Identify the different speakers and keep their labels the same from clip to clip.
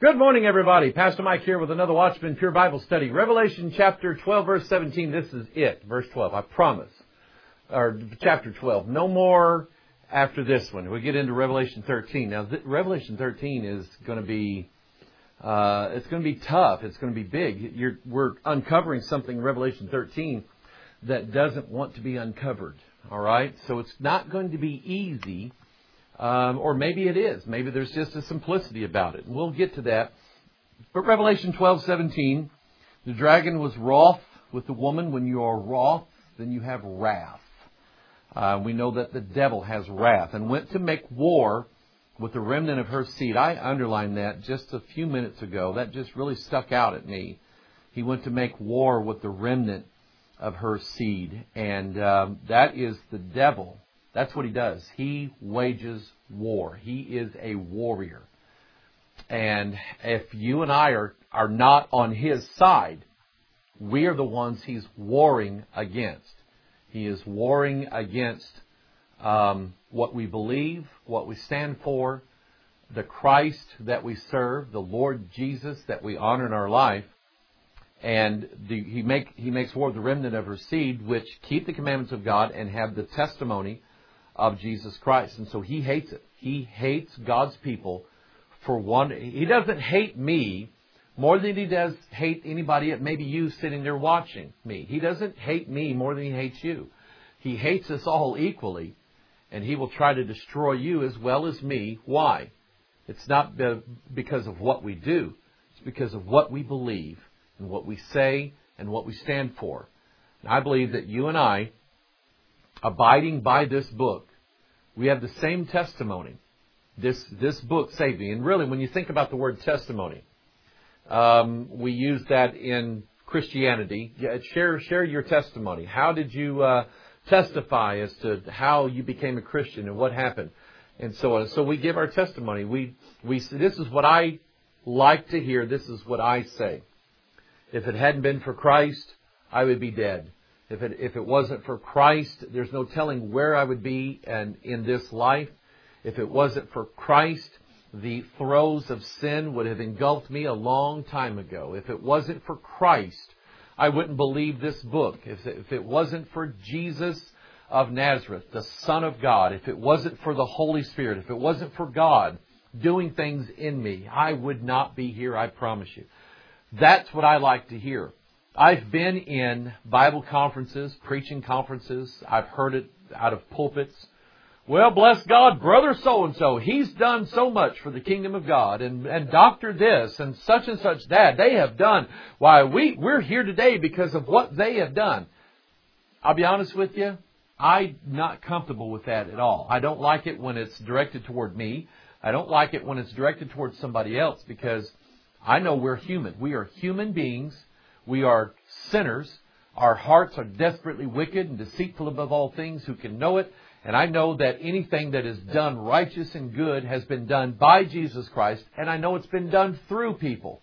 Speaker 1: Good morning, everybody. Pastor Mike here with another Watchman Pure Bible Study. Revelation chapter 12, verse 17. This is it. Verse 12. I promise. Or chapter 12. No more after this one. We get into Revelation 13. Now, Revelation 13 is going to be, it's going to be tough. It's going to be big. We're uncovering something in Revelation 13 that doesn't want to be uncovered. All right? So it's not going to be easy. Or maybe it is. Maybe there's just a simplicity about it. We'll get to that. But Revelation 12:17, the dragon was wroth with the woman. When you are wroth, then you have wrath. We know that the devil has wrath and went to make war with the remnant of her seed. I underlined that just a few minutes ago. That just really stuck out at me. He went to make war with the remnant of her seed. And that is the devil. That's what he does. He wages war. He is a warrior. And if you and I are not on his side, we are the ones he's warring against. He is warring against what we believe, what we stand for, the Christ that we serve, the Lord Jesus that we honor in our life. And he makes war with the remnant of her seed, which keep the commandments of God and have the testimony of Jesus Christ. And so he hates it. He hates God's people for one. He doesn't hate me more than he does hate anybody, maybe you sitting there watching me. He doesn't hate me more than he hates you. He hates us all equally, and he will try to destroy you as well as me. Why? It's not because of what we do. It's because of what we believe and what we say and what we stand for. And I believe that you and I, abiding by this book, we have the same testimony. This book saved me. And really, when you think about the word testimony, we use that in Christianity. Share your testimony. How did you testify as to how you became a Christian and what happened, and so on. So we give our testimony. We this is what I like to hear. This is what I say. If it hadn't been for Christ, I would be dead. If it wasn't for Christ, there's no telling where I would be and in this life. If it wasn't for Christ, the throes of sin would have engulfed me a long time ago. If it wasn't for Christ, I wouldn't believe this book. If it wasn't for Jesus of Nazareth, the Son of God, if it wasn't for the Holy Spirit, if it wasn't for God doing things in me, I would not be here, I promise you. That's what I like to hear. I've been in Bible conferences, preaching conferences. I've heard it out of pulpits. Well, bless God, brother so-and-so, he's done so much for the kingdom of God. And doctor this and such that. They have done. Why, we're here today because of what they have done. I'll be honest with you. I'm not comfortable with that at all. I don't like it when it's directed toward me. I don't like it when it's directed toward somebody else, because I know we're human. We are human beings. We are sinners. Our hearts are desperately wicked and deceitful above all things. Who can know it? And I know that anything that is done righteous and good has been done by Jesus Christ. And I know it's been done through people.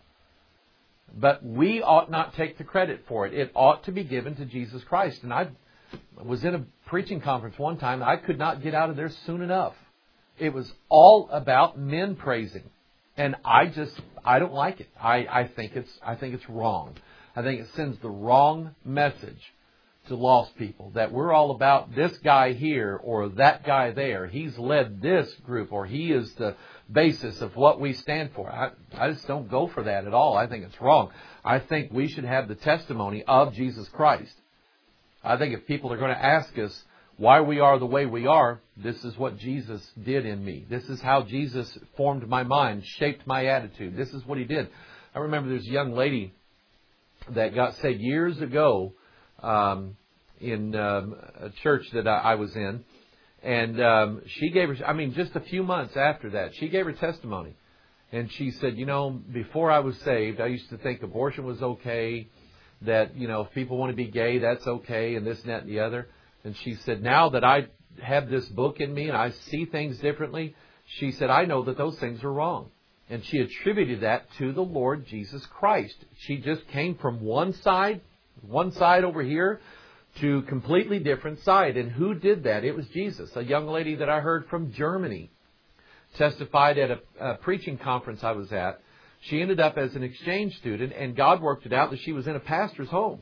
Speaker 1: But we ought not take the credit for it. It ought to be given to Jesus Christ. And I was in a preaching conference one time. I could not get out of there soon enough. It was all about men praising. And I don't like it. I think it's wrong. I think it sends the wrong message to lost people, that we're all about this guy here or that guy there. He's led this group, or he is the basis of what we stand for. I just don't go for that at all. I think it's wrong. I think we should have the testimony of Jesus Christ. I think if people are going to ask us why we are the way we are, this is what Jesus did in me. This is how Jesus formed my mind, shaped my attitude. This is what he did. I remember there's a young lady that got saved years ago in a church that I was in. And she gave her, just a few months after that, she gave her testimony. And she said, before I was saved, I used to think abortion was okay, that, if people want to be gay, that's okay, and this and that and the other. And she said, now that I have this book in me and I see things differently, she said, I know that those things are wrong. And she attributed that to the Lord Jesus Christ. She just came from one side over here, to completely different side. And who did that? It was Jesus. A young lady that I heard from Germany testified at a preaching conference I was at. She ended up as an exchange student, and God worked it out that she was in a pastor's home.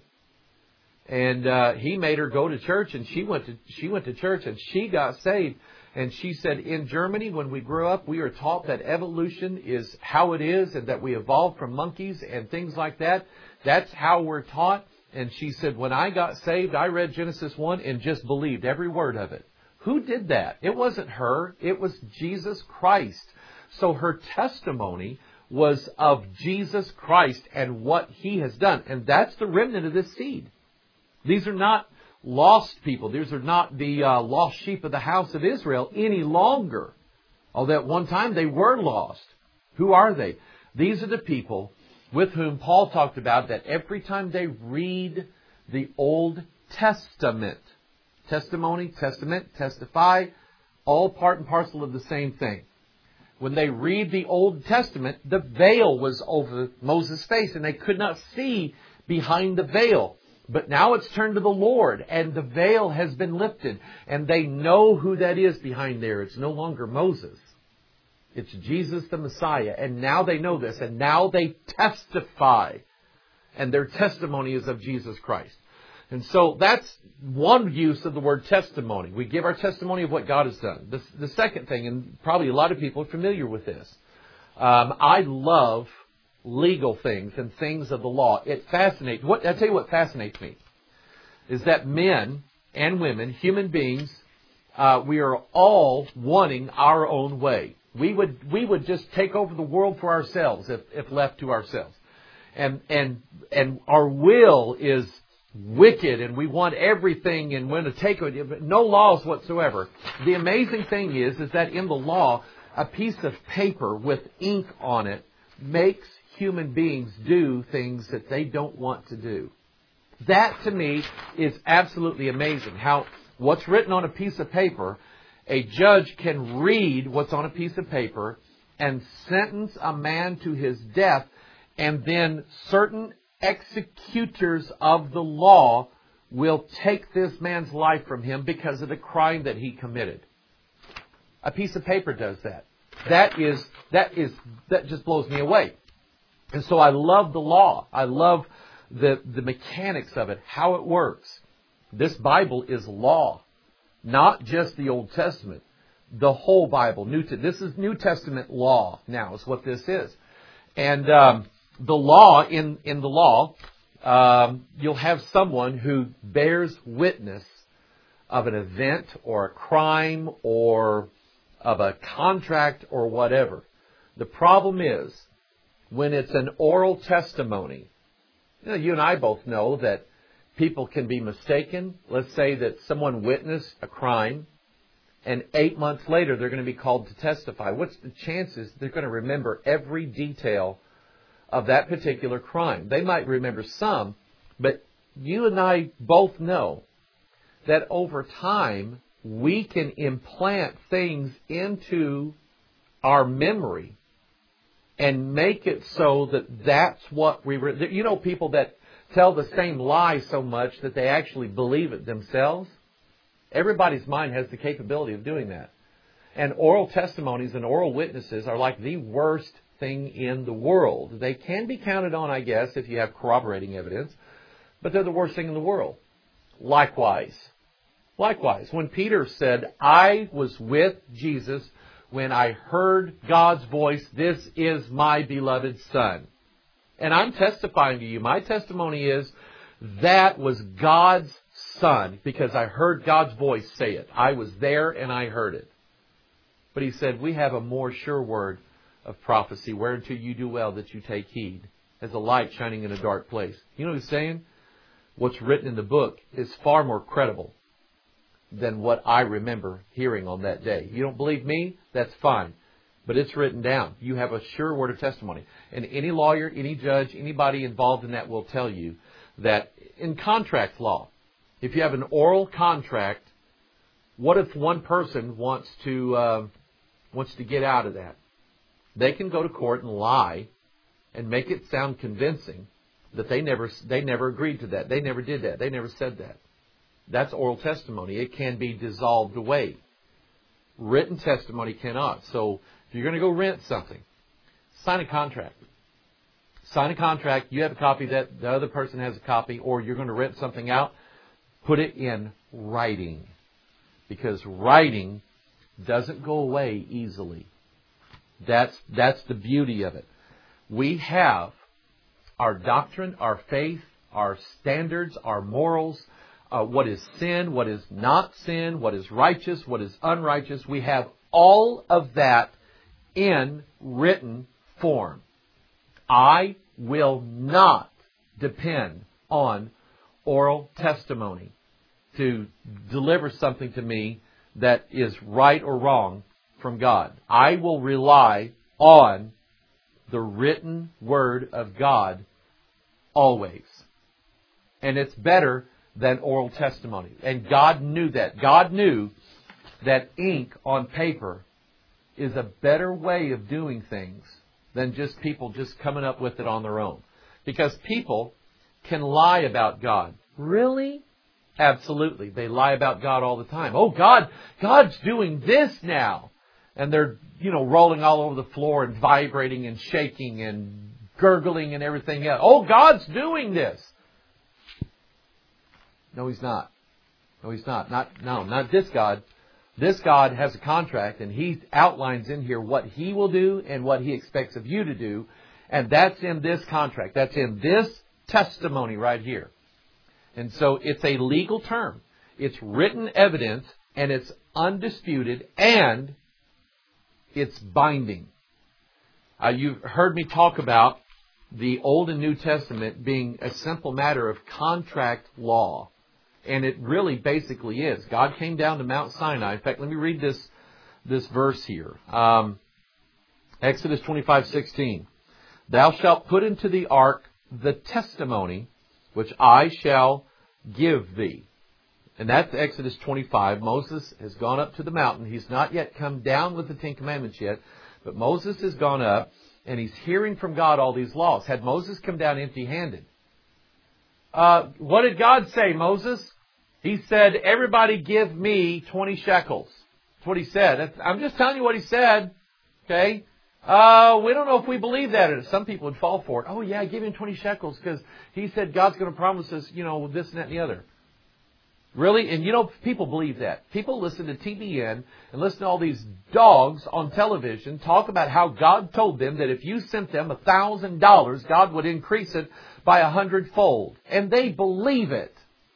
Speaker 1: And he made her go to church, and she went to church, and she got saved. And she said, in Germany, when we grew up, we were taught that evolution is how it is, and that we evolved from monkeys and things like that. That's how we're taught. And she said, when I got saved, I read Genesis 1 and just believed every word of it. Who did that? It wasn't her. It was Jesus Christ. So her testimony was of Jesus Christ and what He has done. And that's the remnant of this seed. These are not lost people. These are not the lost sheep of the house of Israel any longer. Although at one time they were lost. Who are they? These are the people with whom Paul talked about that every time they read the Old Testament, testimony, testament, testify, all part and parcel of the same thing. When they read the Old Testament, the veil was over Moses' face and they could not see behind the veil. But now it's turned to the Lord and the veil has been lifted and they know who that is behind there. It's no longer Moses. It's Jesus the Messiah. And now they know this and now they testify. And their testimony is of Jesus Christ. And so that's one use of the word testimony. We give our testimony of what God has done. The second thing, and probably a lot of people are familiar with this. I love legal things and things of the law. It fascinates. I tell you what fascinates me is that men and women, human beings, we are all wanting our own way. We would just take over the world for ourselves if left to ourselves. And our will is wicked and we want everything and want to take it, no laws whatsoever. The amazing thing is that in the law, a piece of paper with ink on it makes human beings do things that they don't want to do. That to me is absolutely amazing. How what's written on a piece of paper, a judge can read what's on a piece of paper and sentence a man to his death, and then certain executors of the law will take this man's life from him because of the crime that he committed. A piece of paper does that. That just blows me away. And so I love the law. I love the mechanics of it, how it works. This Bible is law, not just the Old Testament. The whole Bible. This is New Testament law now is what this is. And the law, in the law, you'll have someone who bears witness of an event or a crime or of a contract or whatever. The problem is, when it's an oral testimony, you and I both know that people can be mistaken. Let's say that someone witnessed a crime, and 8 months later they're going to be called to testify. What's the chances they're going to remember every detail of that particular crime? They might remember some, but you and I both know that over time we can implant things into our memory and make it so that that's what we... You know people that tell the same lie so much that they actually believe it themselves? Everybody's mind has the capability of doing that. And oral testimonies and oral witnesses are like the worst thing in the world. They can be counted on, I guess, if you have corroborating evidence, but they're the worst thing in the world. Likewise, when Peter said, I was with Jesus when I heard God's voice, this is my beloved Son. And I'm testifying to you. My testimony is that was God's Son because I heard God's voice say it. I was there and I heard it. But he said, we have a more sure word of prophecy, whereunto you do well that you take heed, as a light shining in a dark place. You know what he's saying? What's written in the book is far more credible than what I remember hearing on that day. You don't believe me? That's fine. But it's written down. You have a sure word of testimony. And any lawyer, any judge, anybody involved in that will tell you that in contract law, if you have an oral contract, what if one person wants to get out of that? They can go to court and lie and make it sound convincing that they never agreed to that. They never did that. They never said that. That's oral testimony. It can be dissolved away. Written testimony cannot. So if you're going to go rent something, sign a contract. sign a contract, you have a copy, that the other person has a copy, or you're going to rent something out, put it in writing. Because writing doesn't go away easily. That's the beauty of it. We have our doctrine, our faith, our standards, our morals, what is sin, what is not sin, what is righteous, what is unrighteous. We have all of that in written form. I will not depend on oral testimony to deliver something to me that is right or wrong from God. I will rely on the written Word of God always. And it's better than oral testimony. And God knew that. God knew that ink on paper is a better way of doing things than just people just coming up with it on their own. Because people can lie about God. Really? Absolutely. They lie about God all the time. Oh, God's doing this now. And they're, rolling all over the floor and vibrating and shaking and gurgling and everything else. Oh, God's doing this. No, He's not. No, He's not. Not this God. This God has a contract, and He outlines in here what He will do and what He expects of you to do. And that's in this contract. That's in this testimony right here. And so it's a legal term. It's written evidence, and it's undisputed, and it's binding. You've heard me talk about the Old and New Testament being a simple matter of contract law. And it really basically is. God came down to Mount Sinai. In fact, let me read this verse here. Exodus 25:16. Thou shalt put into the ark the testimony which I shall give thee. And that's Exodus 25. Moses has gone up to the mountain. He's not yet come down with the Ten Commandments yet. But Moses has gone up, and he's hearing from God all these laws. Had Moses come down empty-handed? What did God say, Moses? He said, everybody give me 20 shekels. That's what He said. I'm just telling you what He said. Okay? We don't know if we believe that. Some people would fall for it. Oh, yeah, give him 20 shekels because He said God's going to promise us, this and that and the other. Really? And people believe that. People listen to TBN and listen to all these dogs on television talk about how God told them that if you sent them $1,000, God would increase it by 100-fold. And they believe it.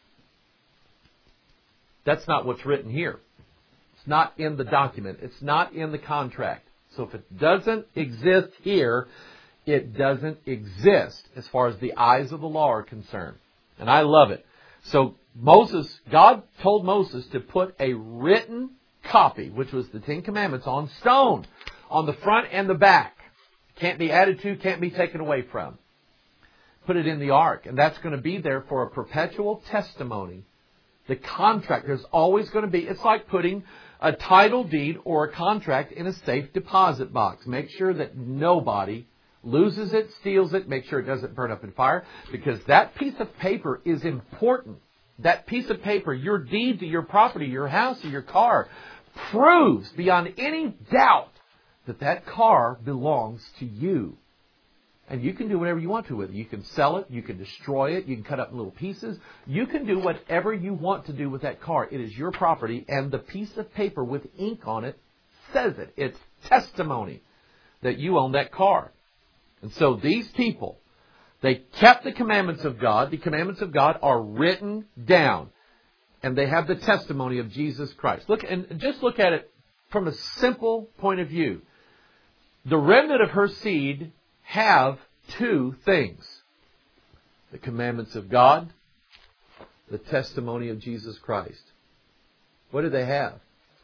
Speaker 1: That's not what's written here. It's not in the document. It's not in the contract. So if it doesn't exist here, it doesn't exist as far as the eyes of the law are concerned. And I love it. So God told Moses to put a written copy, which was the Ten Commandments, on stone, on the front and the back. Can't be added to, can't be taken away from. Put it in the ark. And that's going to be there for a perpetual testimony. The contract, there's always going to be, it's like putting a title deed or a contract in a safe deposit box. Make sure that nobody loses it, steals it, make sure it doesn't burn up in fire, because that piece of paper is important. That piece of paper, your deed to your property, your house, or your car, proves beyond any doubt that that car belongs to you. And you can do whatever you want to with it. You can sell it, you can destroy it, you can cut up in little pieces. You can do whatever you want to do with that car. It is your property, and the piece of paper with ink on it says it. It's testimony that you own that car. And so these people, they kept the commandments of God. The commandments of God are written down. And they have the testimony of Jesus Christ. Look at it from a simple point of view. The remnant of her seed have two things. The commandments of God, the testimony of Jesus Christ. What do they have?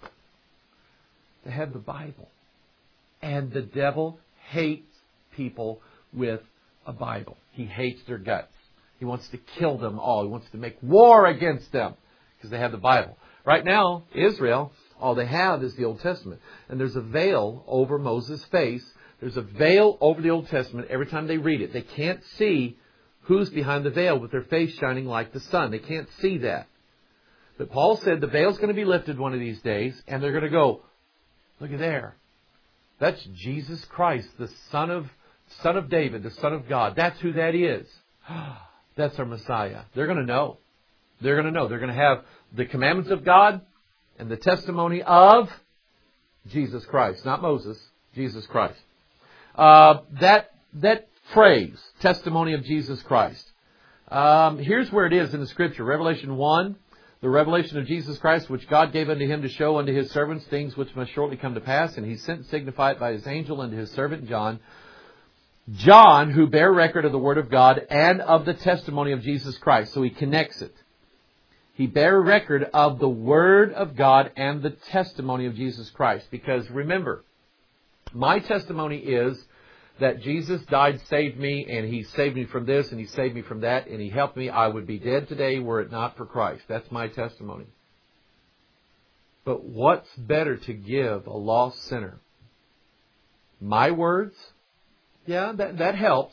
Speaker 1: They have the Bible. And the devil hates people with a Bible. He hates their guts. He wants to kill them all. He wants to make war against them because they have the Bible. Right now, Israel, all they have is the Old Testament. And there's a veil over Moses' face. There's a veil over the Old Testament every time they read it. They can't see who's behind the veil with their face shining like the sun. They can't see that. But Paul said the veil's going to be lifted one of these days, and they're going to go, look at there. That's Jesus Christ, the Son of Son of David, the Son of God. That's who that is. That's our Messiah. They're going to know. They're going to know. They're going to have the commandments of God and the testimony of Jesus Christ. Not Moses, Jesus Christ. That phrase, testimony of Jesus Christ. Here's where it is in the Scripture. Revelation 1, the revelation of Jesus Christ, which God gave unto Him to show unto His servants things which must shortly come to pass. And He sent and signified by His angel unto His servant John. John, who bare record of the Word of God and of the testimony of Jesus Christ. So he connects it. He bare record of the Word of God and the testimony of Jesus Christ. Because remember, my testimony is that Jesus died, saved me, and He saved me from this, and He saved me from that, and He helped me. I would be dead today were it not for Christ. That's my testimony. But what's better to give a lost sinner? My words? Yeah, that helps.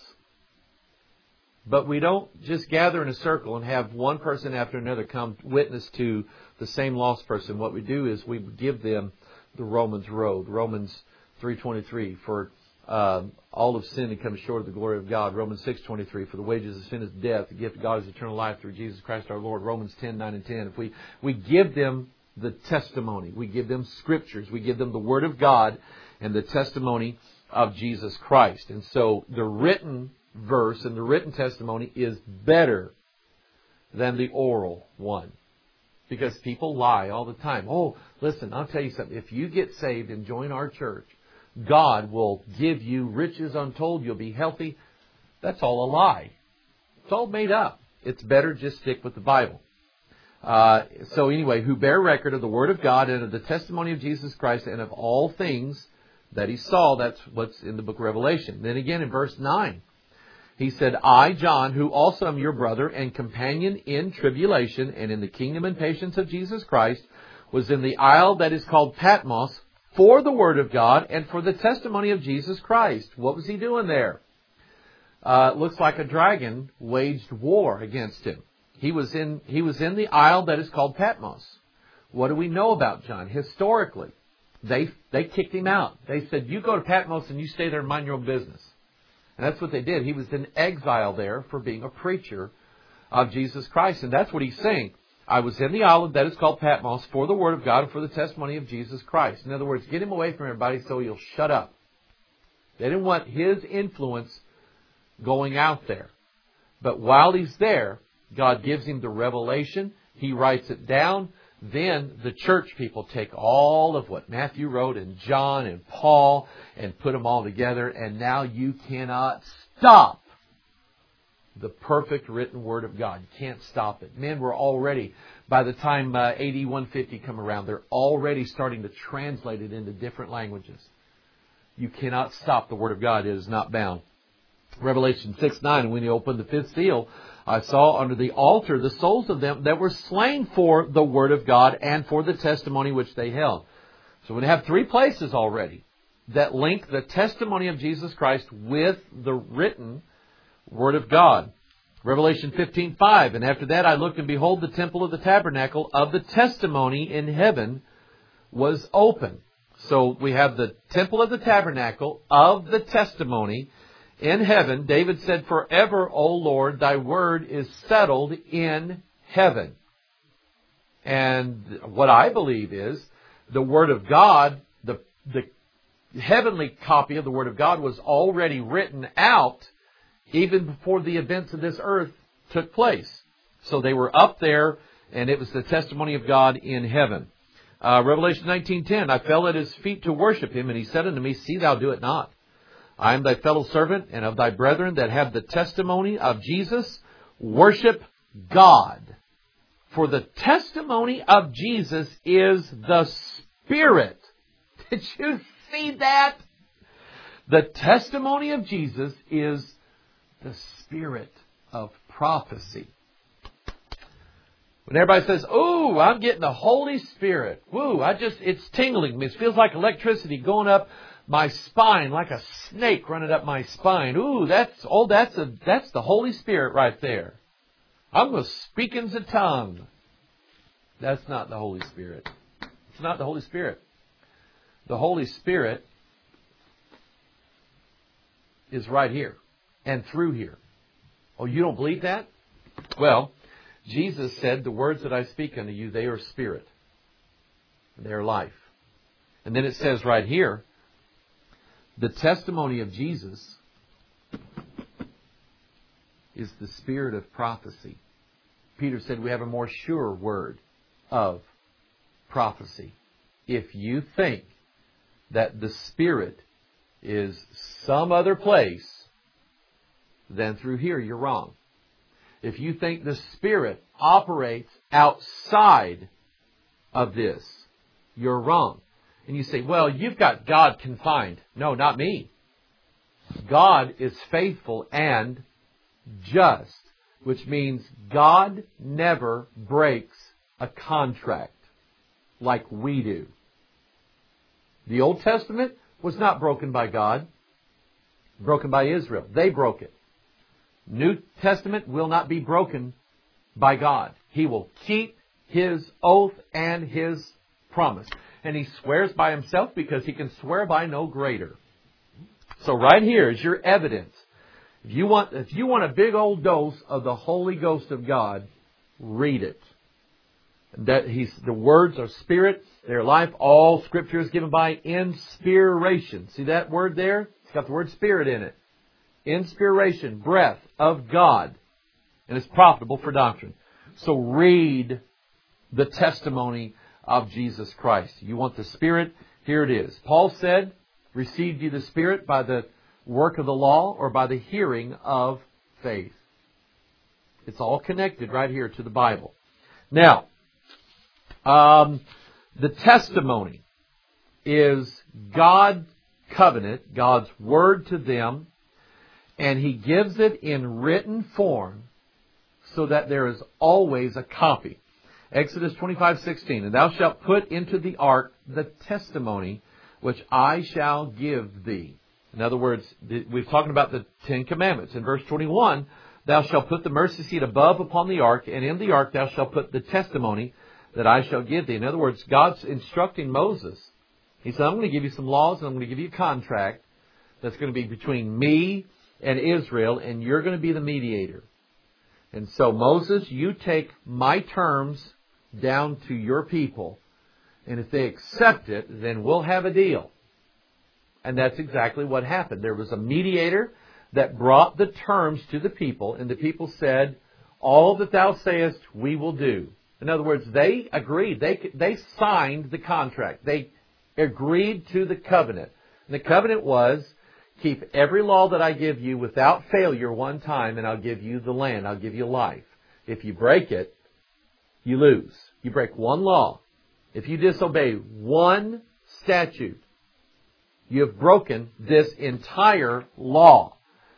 Speaker 1: But we don't just gather in a circle and have one person after another come witness to the same lost person. What we do is we give them the Romans road. Romans 3:23, for all of sin and come short of the glory of God. Romans 6:23, for the wages of sin is death. The gift of God is eternal life through Jesus Christ our Lord. Romans 10:9 and 10. If we give them the testimony, we give them scriptures, we give them the Word of God and the testimony of Jesus Christ. And so the written verse and the written testimony is better than the oral one. Because people lie all the time. Oh, listen, I'll tell you something. If you get saved and join our church, God will give you riches untold. You'll be healthy. That's all a lie. It's all made up. It's better just stick with the Bible. So anyway, who bear record of the Word of God and of the testimony of Jesus Christ and of all things that He saw. That's what's in the book of Revelation. Then again in verse 9, he said, I, John, who also am your brother and companion in tribulation and in the kingdom and patience of Jesus Christ, was in the isle that is called Patmos for the Word of God and for the testimony of Jesus Christ. What was he doing there? It looks like a dragon waged war against him. He was in the isle that is called Patmos. What do we know about John? Historically, they kicked him out. They said, you go to Patmos and you stay there and mind your own business. And that's what they did. He was in exile there for being a preacher of Jesus Christ. And that's what he's saying. I was in the island that is called Patmos for the Word of God and for the testimony of Jesus Christ. In other words, get him away from everybody so he'll shut up. They didn't want his influence going out there. But while he's there, God gives him the revelation. He writes it down. Then the church people take all of what Matthew wrote and John and Paul and put them all together. And now you cannot stop the perfect written Word of God. You can't stop it. Men were already, by the time AD 150 come around, they're already starting to translate it into different languages. You cannot stop the Word of God. It is not bound. Revelation 6:9, when he opened the fifth seal, I saw under the altar the souls of them that were slain for the Word of God and for the testimony which they held. So we have three places already that link the testimony of Jesus Christ with the written Word of God. Revelation 15:5, and after that I looked, and behold, the temple of the tabernacle of the testimony in heaven was open. So we have the temple of the tabernacle of the testimony in heaven. David said, forever, O Lord, thy word is settled in heaven. And what I believe is the Word of God, the heavenly copy of the Word of God was already written out even before the events of this earth took place. So they were up there, and it was the testimony of God in heaven. Revelation 19:10, I fell at his feet to worship him, and he said unto me, see thou do it not. I am thy fellow servant, and of thy brethren that have the testimony of Jesus. Worship God. For the testimony of Jesus is the Spirit. Did you see that? The testimony of Jesus is the spirit of prophecy. When everybody says, "Ooh, I'm getting the Holy Spirit. Woo, it's tingling me. It feels like electricity going up my spine, like a snake running up my spine. Ooh, that's the Holy Spirit right there. I'm going to speak in the tongue." That's not the Holy Spirit. It's not the Holy Spirit. The Holy Spirit is right here and through here. Oh, you don't believe that? Well, Jesus said, the words that I speak unto you, they are spirit. They are life. And then it says right here, the testimony of Jesus is the spirit of prophecy. Peter said we have a more sure word of prophecy. If you think that the Spirit is some other place than through here, you're wrong. If you think the Spirit operates outside of this, you're wrong. And you say, well, you've got God confined. No, not me. God is faithful and just, which means God never breaks a contract like we do. The Old Testament was not broken by God, broken by Israel. They broke it. New Testament will not be broken by God. He will keep His oath and His promise. And He swears by Himself because He can swear by no greater. So right here is your evidence. If you want a big old dose of the Holy Ghost of God, read it. The words are spirit, they're life. All Scripture is given by inspiration. See that word there? It's got the word spirit in it. Inspiration, breath of God. And it's profitable for doctrine. So read the testimony of Jesus Christ. You want the Spirit? Here it is. Paul said, received you the Spirit by the work of the law or by the hearing of faith. It's all connected right here to the Bible. Now, the testimony is God's covenant, God's word to them, and He gives it in written form so that there is always a copy. Exodus 25:16, and thou shalt put into the ark the testimony which I shall give thee. In other words, we're talking about the Ten Commandments. In verse 21, thou shalt put the mercy seat above upon the ark, and in the ark thou shalt put the testimony that I shall give thee. In other words, God's instructing Moses. He said, I'm going to give you some laws and I'm going to give you a contract that's going to be between me and Israel, and you're going to be the mediator. And so, Moses, you take my terms down to your people, and if they accept it, then we'll have a deal. And that's exactly what happened. There was a mediator that brought the terms to the people, and the people said, all that thou sayest, we will do. In other words, they agreed. They signed the contract. They agreed to the covenant. And the covenant was, keep every law that I give you without failure one time, and I'll give you the land. I'll give you life. If you break it, you lose. You break one law. If you disobey one statute, you have broken this entire law.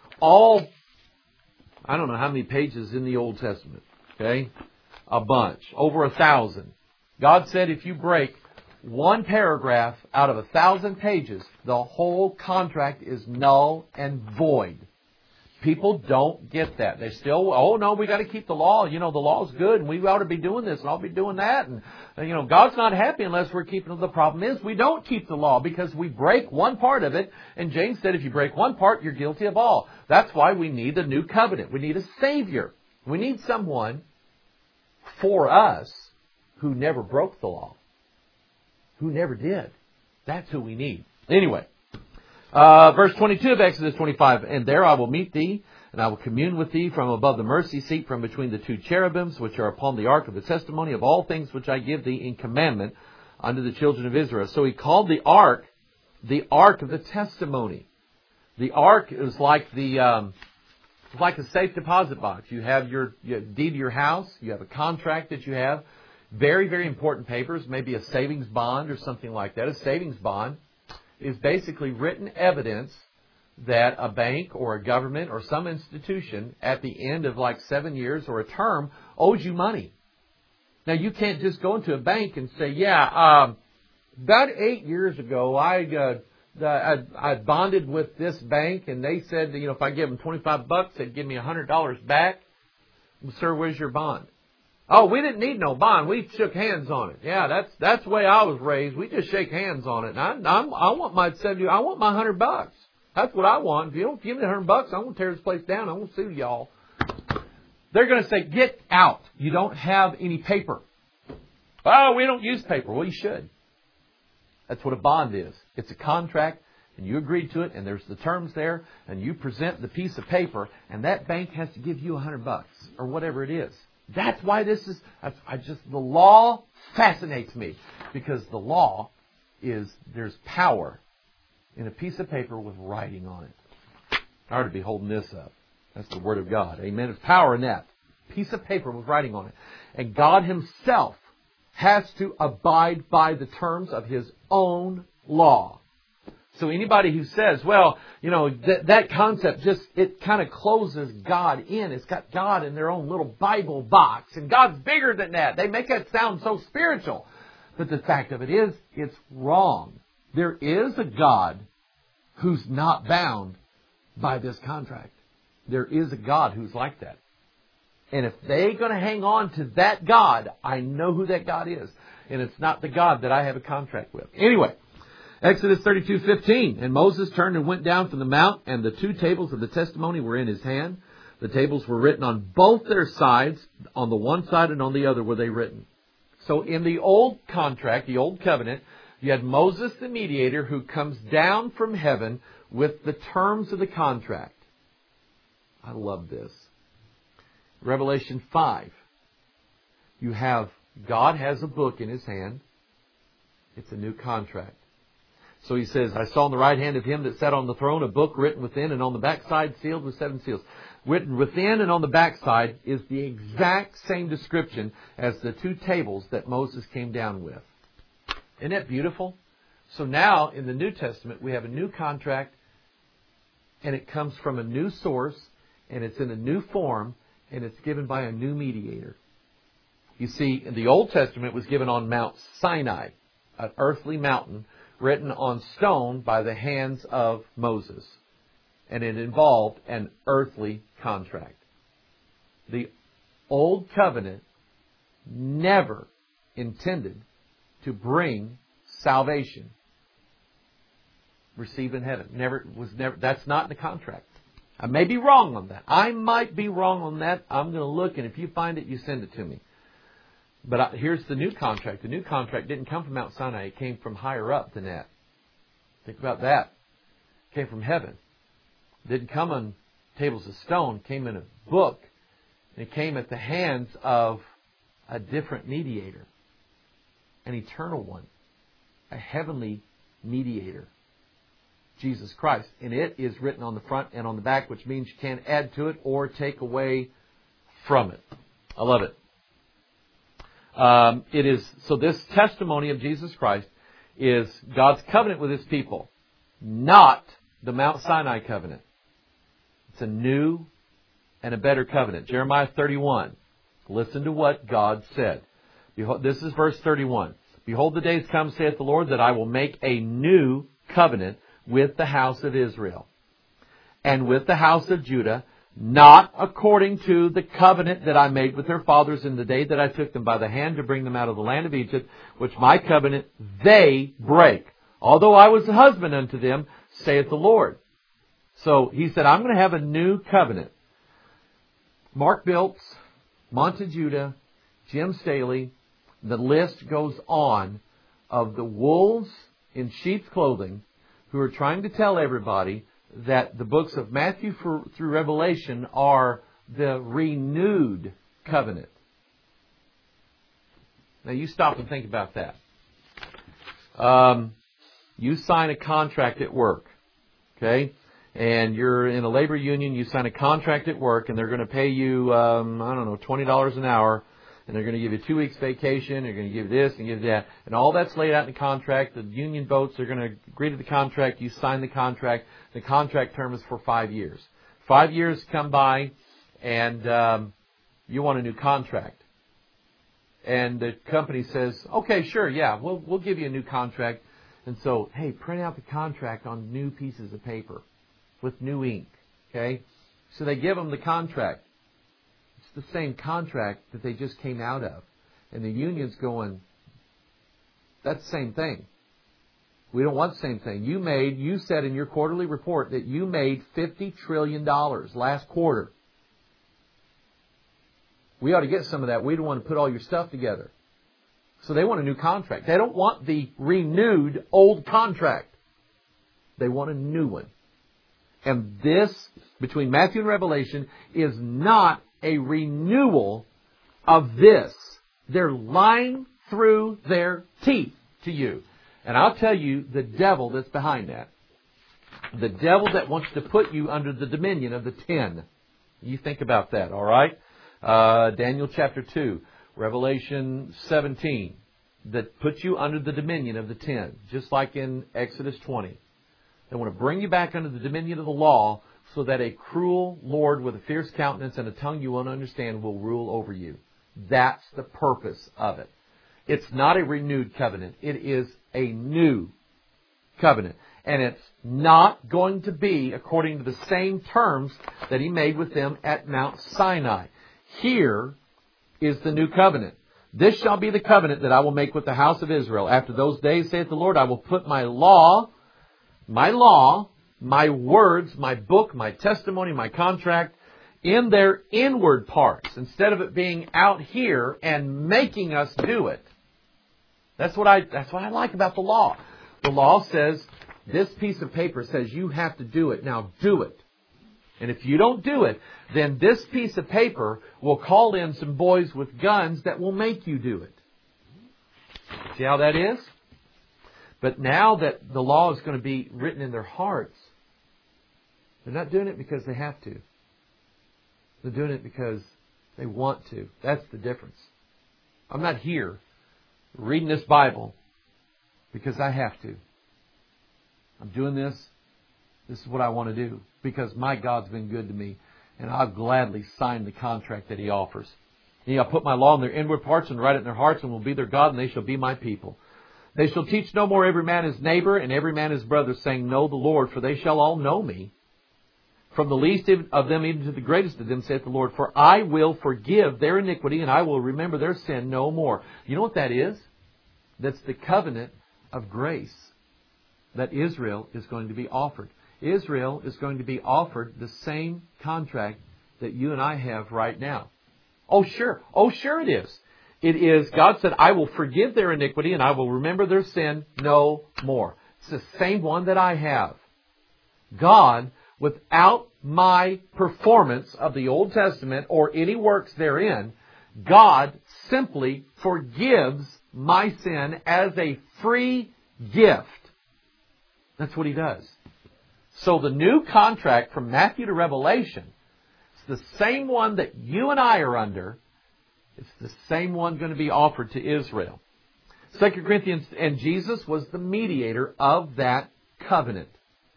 Speaker 1: I don't know how many pages in the Old Testament. Okay? A bunch. Over 1,000. God said if you break one paragraph out of 1,000 pages, the whole contract is null and void. People don't get that. They still, oh no, we got to keep the law. You know, the law's good and we ought to be doing this and I'll be doing that. And, you know, God's not happy unless we're keeping it. The problem is we don't keep the law because we break one part of it. And James said if you break one part, you're guilty of all. That's why we need a new covenant. We need a Savior. We need someone for us who never broke the law. Who never did. That's who we need. Anyway. Verse 22 of Exodus 25, and there I will meet thee, and I will commune with thee from above the mercy seat, from between the two cherubims, which are upon the ark of the testimony of all things which I give thee in commandment unto the children of Israel. So he called the ark of the testimony. The ark is like a safe deposit box. You have your deed to your house, you have a contract that you have, very, very important papers, maybe a savings bond or something like that. A savings bond is basically written evidence that a bank or a government or some institution at the end of like 7 years or a term owes you money. Now you can't just go into a bank and say, about 8 years ago I bonded with this bank and they said, if I give them $25, they'd give me $100 back. Well, sir, where's your bond? Oh, we didn't need no bond. We shook hands on it. Yeah, that's the way I was raised. We just shake hands on it. And I want my $70. I want my $100. That's what I want. If you don't give me $100, I'm going to tear this place down. I'm going to sue y'all. They're going to say, get out. You don't have any paper. Oh, we don't use paper. Well, you should. That's what a bond is. It's a contract, and you agreed to it, and there's the terms there, and you present the piece of paper, and that bank has to give you $100 or whatever it is. That's why this is, the law fascinates me, because the law is, there's power in a piece of paper with writing on it. I ought to be holding this up. That's the Word of God. Amen. There's power in that. Piece of paper with writing on it. And God Himself has to abide by the terms of His own law. So anybody who says, well, you know, that concept just, it kind of closes God in. It's got God in their own little Bible box. And God's bigger than that. They make that sound so spiritual. But the fact of it is, it's wrong. There is a God who's not bound by this contract. There is a God who's like that. And if they're going to hang on to that God, I know who that God is. And it's not the God that I have a contract with. Anyway, Exodus 32:15. And Moses turned and went down from the mount, and the 2 tables of the testimony were in his hand. The tables were written on both their sides. On the one side and on the other were they written. So in the old contract, the old covenant, you had Moses the mediator who comes down from heaven with the terms of the contract. I love this. Revelation 5. You have, God has a book in His hand. It's a new contract. So He says, I saw on the right hand of Him that sat on the throne a book written within and on the backside sealed with 7 seals. Written within and on the backside is the exact same description as the 2 tables that Moses came down with. Isn't that beautiful? So now in the New Testament we have a new contract, and it comes from a new source, and it's in a new form, and it's given by a new mediator. You see, in the Old Testament, it was given on Mount Sinai, an earthly mountain written on stone by the hands of Moses. And it involved an earthly contract. The Old Covenant never intended to bring salvation. Receive in heaven. That's not in the contract. I may be wrong on that. I might be wrong on that. I'm going to look, and if you find it, you send it to me. But here's the new contract. The new contract didn't come from Mount Sinai. It came from higher up than that. Think about that. It came from heaven. It didn't come on tables of stone. It came in a book. And it came at the hands of a different mediator. An eternal one. A heavenly mediator. Jesus Christ. And it is written on the front and on the back, which means you can't add to it or take away from it. I love it. So this testimony of Jesus Christ is God's covenant with His people, not the Mount Sinai covenant. It's a new and a better covenant. Jeremiah 31. Listen to what God said. Behold, this is verse 31. Behold, the days come, saith the Lord, that I will make a new covenant with the house of Israel and with the house of Judah, not according to the covenant that I made with their fathers in the day that I took them by the hand to bring them out of the land of Egypt, which my covenant they break. Although I was a husband unto them, saith the Lord. So He said, I'm going to have a new covenant. Mark Biltz, Monte Judah, Jim Staley, the list goes on of the wolves in sheep's clothing who are trying to tell everybody that the books of Matthew through Revelation are the renewed covenant. Now you stop and think about that. You sign a contract at work, okay? And you're in a labor union, you sign a contract at work, and they're going to pay you, $20 an hour, and they're going to give you 2 weeks vacation, they're going to give you this and give you that, and all that's laid out in the contract. The union votes, they're going to agree to the contract, you sign the contract. The contract term is for 5 years. 5 years come by, and you want a new contract. And the company says, okay, sure, yeah, we'll give you a new contract. And so, hey, print out the contract on new pieces of paper with new ink, okay? So they give them the contract. It's the same contract that they just came out of. And the union's going, that's the same thing. We don't want the same thing. You said in your quarterly report that you made $50 trillion last quarter. We ought to get some of that. We don't want to put all your stuff together. So they want a new contract. They don't want the renewed old contract. They want a new one. And this, between Matthew and Revelation, is not a renewal of this. They're lying through their teeth to you. And I'll tell you the devil that's behind that. The devil that wants to put you under the dominion of the 10. You think about that, all right? Daniel chapter 2, Revelation 17, that puts you under the dominion of the 10, just like in Exodus 20. They want to bring you back under the dominion of the law so that a cruel Lord with a fierce countenance and a tongue you won't understand will rule over you. That's the purpose of it. It's not a renewed covenant. It is a new covenant. And it's not going to be according to the same terms that He made with them at Mount Sinai. Here is the new covenant. This shall be the covenant that I will make with the house of Israel. After those days, saith the Lord, I will put my law, my words, my book, my testimony, my contract, in their inward parts, instead of it being out here and making us do it. That's what I like about the law. The law says, this piece of paper says you have to do it. Now do it. And if you don't do it, then this piece of paper will call in some boys with guns that will make you do it. See how that is? But now that the law is going to be written in their hearts, they're not doing it because they have to. They're doing it because they want to. That's the difference. I'm not here reading this Bible because I have to. I'm doing this. This is what I want to do because my God's been good to me, and I'll gladly sign the contract that He offers. And I'll put my law in their inward parts and write it in their hearts, and will be their God, and they shall be my people. They shall teach no more every man his neighbor and every man his brother, saying, Know the Lord, for they shall all know me. From the least of them even to the greatest of them, saith the Lord, for I will forgive their iniquity, and I will remember their sin no more. You know what that is? That's the covenant of grace that Israel is going to be offered. Israel is going to be offered the same contract that you and I have right now. Oh, sure. Oh, sure it is. It is, God said, I will forgive their iniquity and I will remember their sin no more. It's the same one that I have. God, without my performance of the Old Testament or any works therein, God simply forgives my sin as a free gift. That's what He does. So the new contract from Matthew to Revelation, it's the same one that you and I are under. It's the same one going to be offered to Israel. 2 Corinthians, and Jesus was the mediator of that covenant.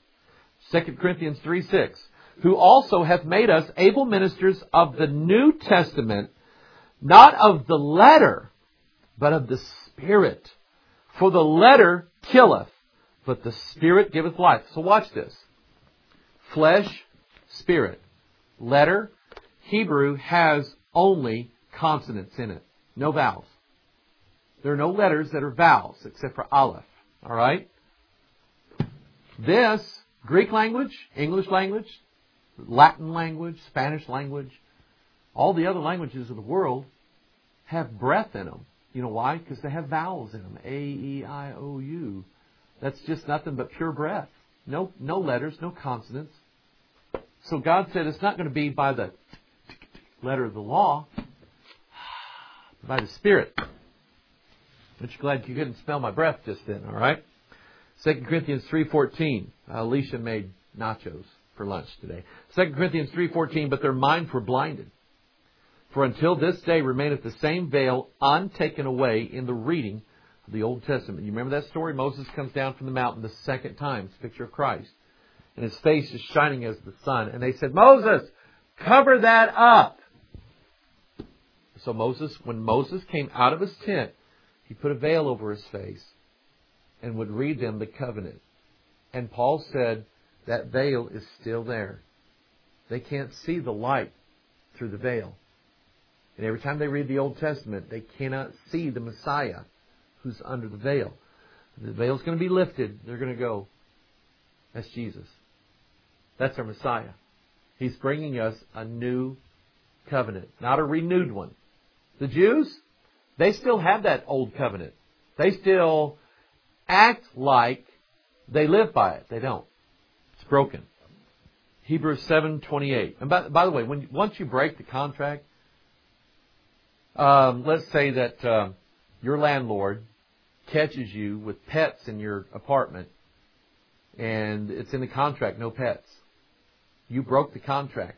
Speaker 1: 2 Corinthians 3:6, who also hath made us able ministers of the New Testament, not of the letter, but of the Spirit. For the letter killeth, but the Spirit giveth life. So watch this. Flesh, spirit. Letter, Hebrew has only consonants in it. No vowels. There are no letters that are vowels except for aleph. All right? This, Greek language, English language, Latin language, Spanish language, all the other languages of the world have breath in them. You know why? Because they have vowels in them. A, E, I, O, U. That's just nothing but pure breath. No letters, no consonants. So God said it's not going to be by the letter of the law, by the Spirit. But you're glad you couldn't smell my breath just then, all right? 2 Corinthians 3:14. Alicia made nachos for lunch today. 2 Corinthians 3:14, but their minds were blinded. For until this day remaineth the same veil untaken away in the reading of the Old Testament. You remember that story? Moses comes down from the mountain the second time. It's a picture of Christ. And his face is shining as the sun. And they said, Moses, cover that up. So when Moses came out of his tent, he put a veil over his face and would read them the covenant. And Paul said that veil is still there. They can't see the light through the veil. And every time they read the Old Testament, they cannot see the Messiah who's under the veil. The veil's going to be lifted. They're going to go, that's Jesus. That's our Messiah. He's bringing us a new covenant, not a renewed one. The Jews, they still have that old covenant. They still act like they live by it. They don't. It's broken. Hebrews 7:28. And by the way, once you break the contract, let's say that your landlord catches you with pets in your apartment, and it's in the contract, no pets. You broke the contract.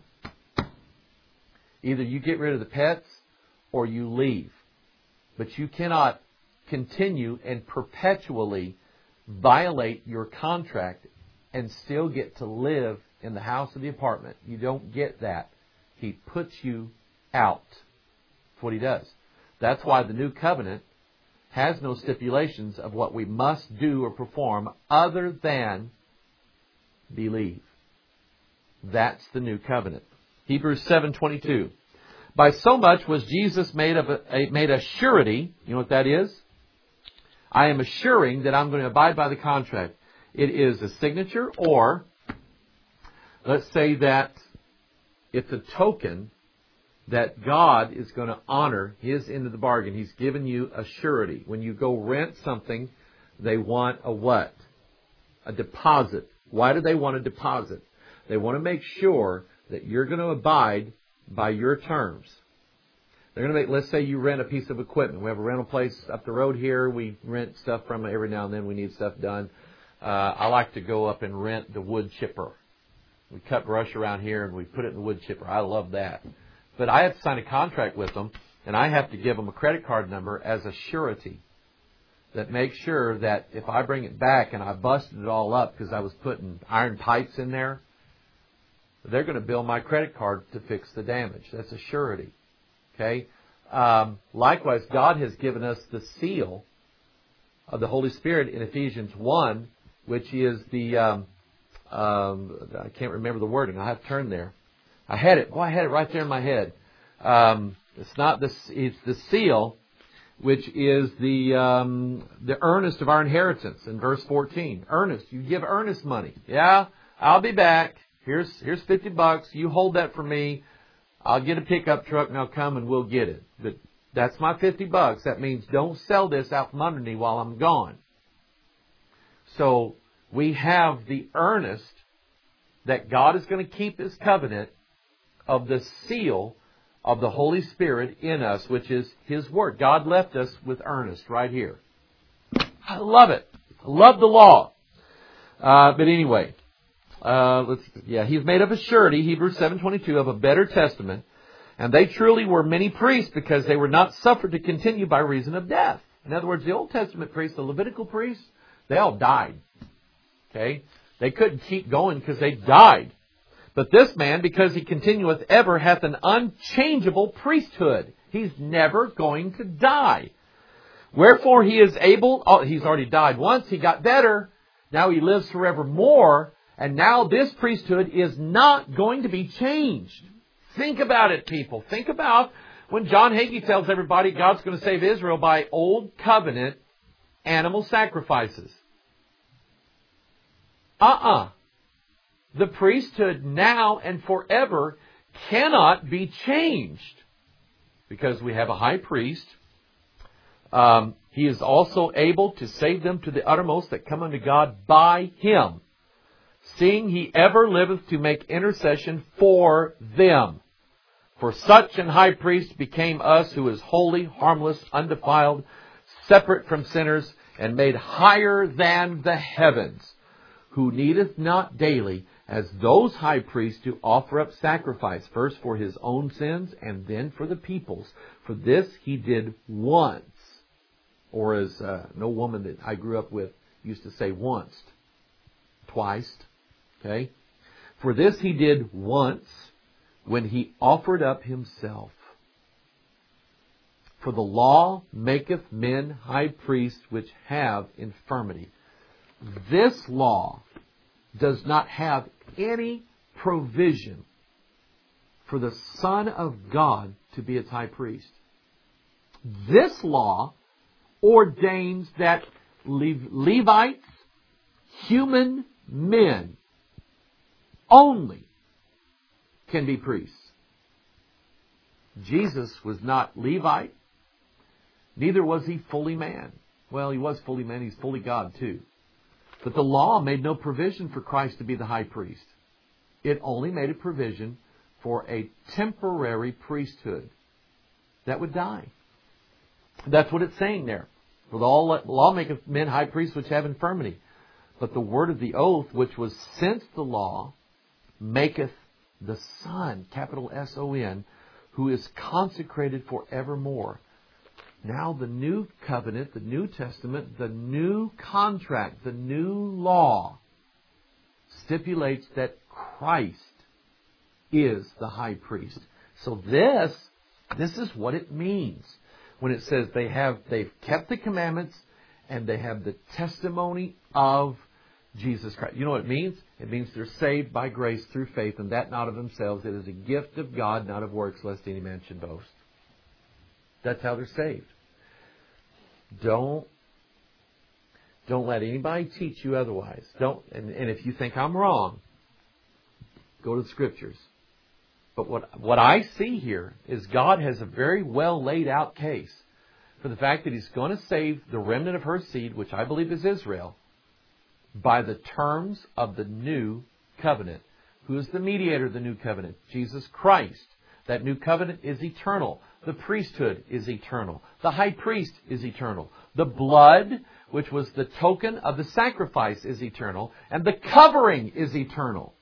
Speaker 1: Either you get rid of the pets or you leave. But you cannot continue and perpetually violate your contract and still get to live in the house or the apartment. You don't get that. He puts you out. That's what He does. That's why the new covenant has no stipulations of what we must do or perform other than believe. That's the new covenant. Hebrews 7:22. By so much was Jesus made a surety. You know what that is? I am assuring that I'm going to abide by the contract. It is a signature, or let's say that it's a token that God is going to honor His end of the bargain. He's given you a surety. When you go rent something, they want a what? A deposit. Why do they want a deposit? They want to make sure that you're going to abide by your terms. They're going to make, let's say you rent a piece of equipment. We have a rental place up the road here. We rent stuff from it every now and then. We need stuff done. I like to go up and rent the wood chipper. We cut brush around here and we put it in the wood chipper. I love that. But I have to sign a contract with them, and I have to give them a credit card number as a surety that makes sure that if I bring it back and I busted it all up because I was putting iron pipes in there, they're going to bill my credit card to fix the damage. That's a surety. Okay? Likewise, God has given us the seal of the Holy Spirit in Ephesians 1, which is the, I can't remember the wording. I have to turn there. I had it right there in my head. It's not this, it's the seal, which is the earnest of our inheritance in verse 14. Earnest. You give earnest money. Yeah, I'll be back. Here's $50. You hold that for me. I'll get a pickup truck and I'll come and we'll get it. But that's my $50. That means don't sell this out from under me while I'm gone. So we have the earnest that God is going to keep His covenant of the seal of the Holy Spirit in us, which is His Word. God left us with earnest right here. I love it. I love the law. But anyway, He's made of a surety, Hebrews 7:22, of a better testament. And they truly were many priests because they were not suffered to continue by reason of death. In other words, the Old Testament priests, the Levitical priests, they all died. Okay? They couldn't keep going because they died. But this man, because he continueth ever, hath an unchangeable priesthood. He's never going to die. Wherefore he is able, he's already died once, he got better, now he lives forevermore, and now this priesthood is not going to be changed. Think about it, people. Think about when John Hagee tells everybody God's going to save Israel by old covenant animal sacrifices. The priesthood now and forever cannot be changed because we have a high priest. He is also able to save them to the uttermost that come unto God by Him, seeing He ever liveth to make intercession for them. For such an high priest became us, who is holy, harmless, undefiled, separate from sinners, and made higher than the heavens, who needeth not daily, as those high priests, to offer up sacrifice, first for His own sins, and then for the people's. For this He did once. Or as no woman that I grew up with used to say once. Twice. Okay? For this He did once, when He offered up Himself. For the law maketh men high priests which have infirmity. This law does not have any provision for the Son of God to be its high priest. This law ordains that Levites, human men, only can be priests. Jesus was not Levite. Neither was he fully man. Well, he was fully man. He's fully God too. But the law made no provision for Christ to be the high priest. It only made a provision for a temporary priesthood that would die. That's what it's saying there. For the law maketh men high priests which have infirmity. But the word of the oath, which was since the law, maketh the Son, capital S-O-N, who is consecrated forevermore. Now the new covenant, the New Testament, the new contract, the new law stipulates that Christ is the high priest. So this is what it means when it says they've kept the commandments and they have the testimony of Jesus Christ. You know what it means? It means they're saved by grace through faith, and that not of themselves. It is a gift of God, not of works, lest any man should boast. That's how they're saved. Don't let anybody teach you otherwise. And if you think I'm wrong, go to the Scriptures. But what I see here is God has a very well laid out case for the fact that He's going to save the remnant of her seed, which I believe is Israel, by the terms of the new covenant. Who is the mediator of the new covenant? Jesus Christ. That new covenant is eternal. The priesthood is eternal. The high priest is eternal. The blood, which was the token of the sacrifice, is eternal. And the covering is eternal.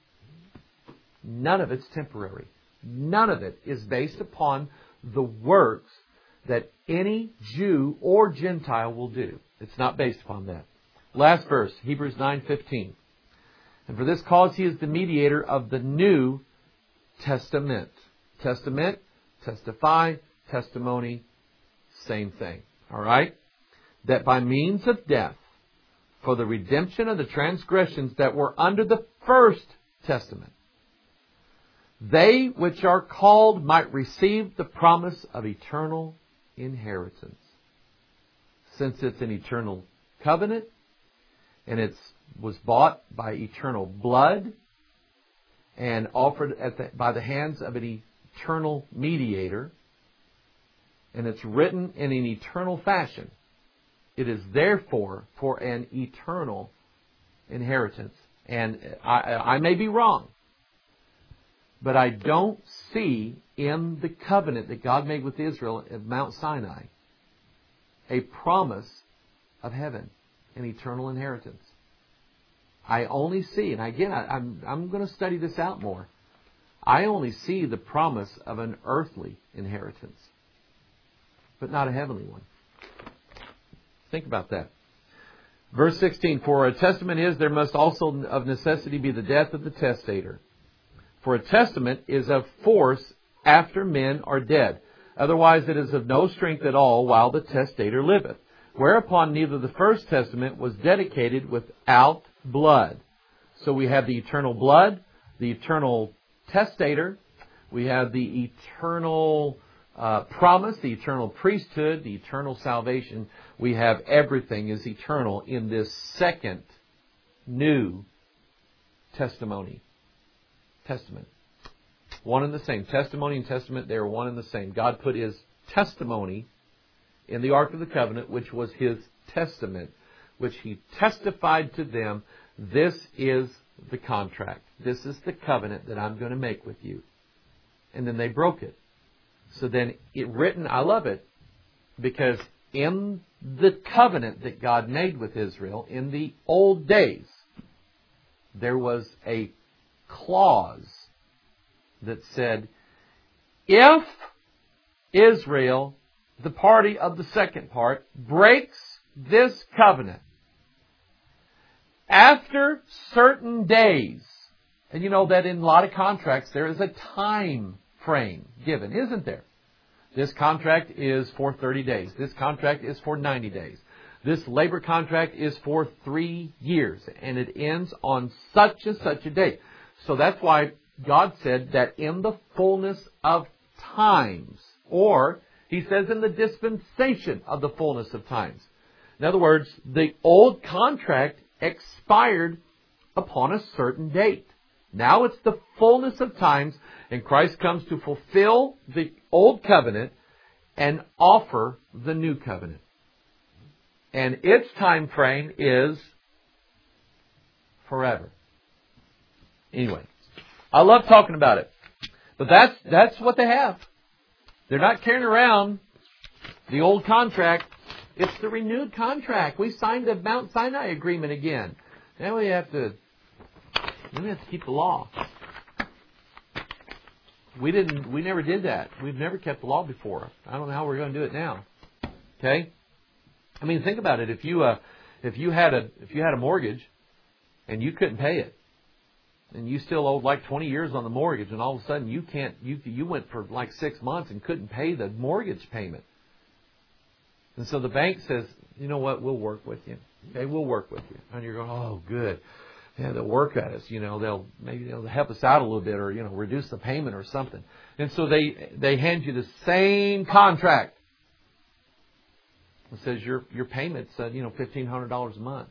Speaker 1: None of it's temporary. None of it is based upon the works that any Jew or Gentile will do. It's not based upon that. Last verse, Hebrews 9:15. And for this cause He is the mediator of the New Testament. Testament, testify, testimony, same thing. All right? That by means of death, for the redemption of the transgressions that were under the first testament, they which are called might receive the promise of eternal inheritance. Since it's an eternal covenant, and it was bought by eternal blood, and offered by the hands of an eternal mediator, and it's written in an eternal fashion, it is therefore for an eternal inheritance. And I may be wrong, but I don't see in the covenant that God made with Israel at Mount Sinai a promise of heaven, an eternal inheritance. I only see, and again, I'm going to study this out more. I only see the promise of an earthly inheritance, but not a heavenly one. Think about that. Verse 16, for a testament is, there must also of necessity be the death of the testator. For a testament is of force after men are dead. Otherwise it is of no strength at all while the testator liveth. Whereupon neither the first testament was dedicated without blood. So we have the eternal blood, the eternal testator, we have the eternal promise, the eternal priesthood, the eternal salvation. We have everything is eternal in this second new testament. One and the same. Testimony and testament, they are one and the same. God put His testimony in the Ark of the Covenant, which was His testament, which He testified to them. This is the contract. This is the covenant that I'm going to make with you. And then they broke it. So then it written, I love it, because in the covenant that God made with Israel in the old days, there was a clause that said, if Israel, the party of the second part, breaks this covenant after certain days, and you know that in a lot of contracts there is a time frame given, isn't there? This contract is for 30 days. This contract is for 90 days. This labor contract is for 3 years, and it ends on such and such a date. So that's why God said that in the fullness of times, or He says in the dispensation of the fullness of times, In other words, the old contract expired upon a certain date. Now it's the fullness of times, and Christ comes to fulfill the old covenant and offer the new covenant. And its time frame is forever. Anyway, I love talking about it. But that's what they have. They're not carrying around the old contract. It's the renewed contract. We signed the Mount Sinai agreement again. Now we have to keep the law. We never did that. We've never kept the law before. I don't know how we're going to do it now. Okay? I mean, think about it. If you had a mortgage and you couldn't pay it, and you still owed like 20 years on the mortgage, and all of a sudden you went for like 6 months and couldn't pay the mortgage payment. And so the bank says, you know what, we'll work with you. Okay, we'll work with you. And you're going, oh, good. Yeah, they'll work at us. You know, they'll help us out a little bit, or, you know, reduce the payment or something. And so they hand you the same contract. It says your payment's $1,500 a month.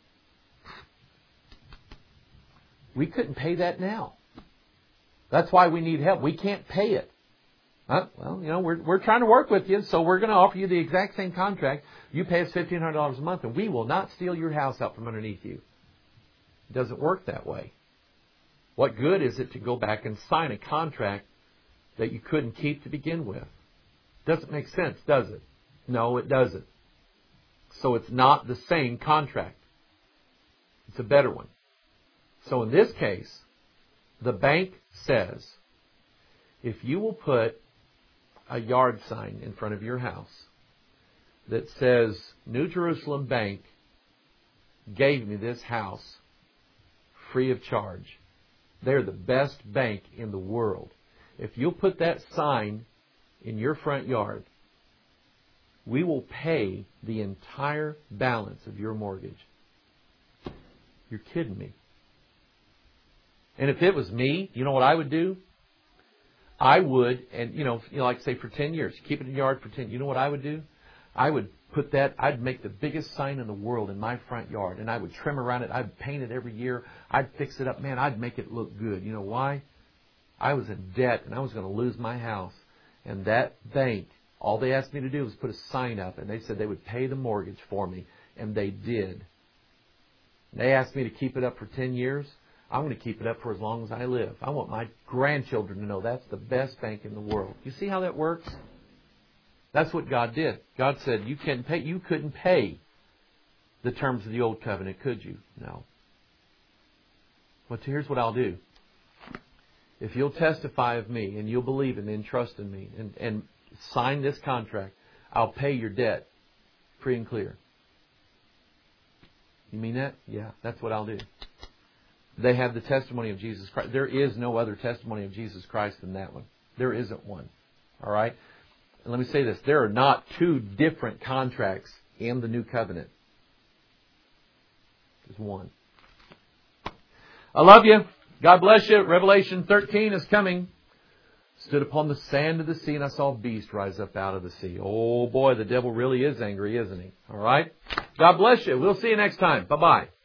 Speaker 1: We couldn't pay that now. That's why we need help. We can't pay it. Well, you know, we're trying to work with you, so we're going to offer you the exact same contract. You pay us $1,500 a month, and we will not steal your house out from underneath you. It doesn't work that way. What good is it to go back and sign a contract that you couldn't keep to begin with? Doesn't make sense, does it? No, it doesn't. So it's not the same contract. It's a better one. So in this case, the bank says, if you will put a yard sign in front of your house that says, New Jerusalem Bank gave me this house free of charge. They're the best bank in the world. If you'll put that sign in your front yard, we will pay the entire balance of your mortgage. You're kidding me. And if it was me, you know what I would do? I would, and like say for 10 years, keep it in the yard for 10. You know what I would do? I would put that, I'd make the biggest sign in the world in my front yard, and I would trim around it. I'd paint it every year. I'd fix it up. Man, I'd make it look good. You know why? I was in debt, and I was going to lose my house. And that bank, all they asked me to do was put a sign up, and they said they would pay the mortgage for me, and they did. They asked me to keep it up for 10 years. I'm going to keep it up for as long as I live. I want my grandchildren to know that's the best bank in the world. You see how that works? That's what God did. God said, you couldn't pay the terms of the old covenant, could you? No. But here's what I'll do. If you'll testify of me, and you'll believe in me and trust in me, and sign this contract, I'll pay your debt free and clear. You mean that? Yeah, that's what I'll do. They have the testimony of Jesus Christ. There is no other testimony of Jesus Christ than that one. There isn't one. All right? And let me say this. There are not two different contracts in the new covenant. There's one. I love you. God bless you. Revelation 13 is coming. Stood upon the sand of the sea, and I saw a beast rise up out of the sea. Oh boy, the devil really is angry, isn't he? All right? God bless you. We'll see you next time. Bye-bye.